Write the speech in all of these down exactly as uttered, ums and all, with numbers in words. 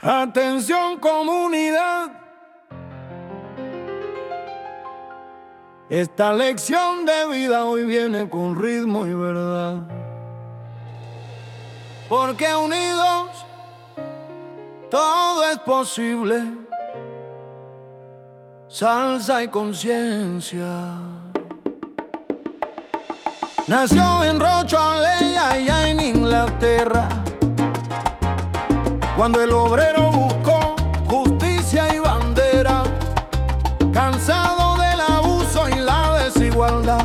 Atención comunidad, esta lección de vida hoy viene con ritmo y verdad, porque unidos todo es posible. Salsa y conciencia. Nació en Rocho Alella, allá en Inglaterra, cuando el obrero buscó justicia y bandera, cansado del abuso y la desigualdad,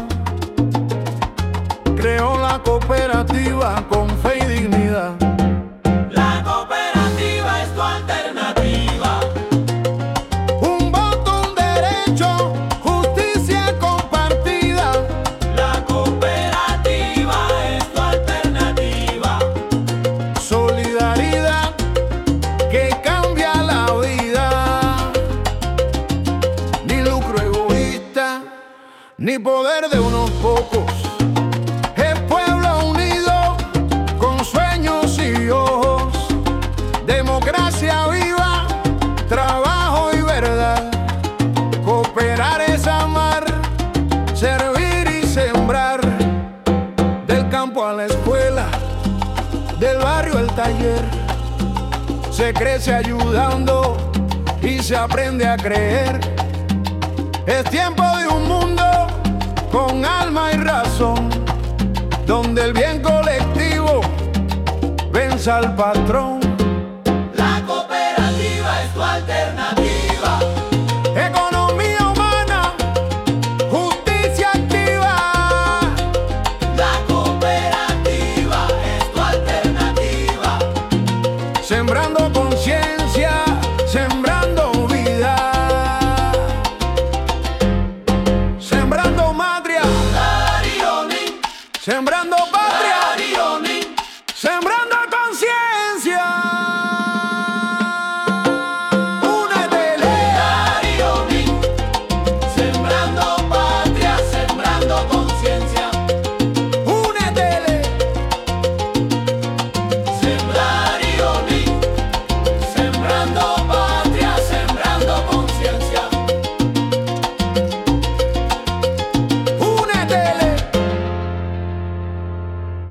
creó la cooperativa con fe y dignidad. La cooperativa es tu alternativa. Un voto, un derecho, justicia compartida. La cooperativa es tu alternativa. Solidaridad que cambia la vida. Ni lucro egoísta, ni poder de unos pocos. Es pueblo unido con sueños y ojos. Democracia viva, trabajo y verdad. Cooperar es amar, servir y sembrar. Del campo a la escuela, del barrio al taller, se crece ayudando y se aprende a creer. Es tiempo de un mundo con alma y razón, donde el bien colectivo venza al patrón. La cooperativa es tu alternativa. Economía humana, justicia activa. La cooperativa es tu alternativa. Sembrando conciencia, sembrando vida. Sembrando matria, Arioni, sembrando patria, Arioni. sembrando conciencia.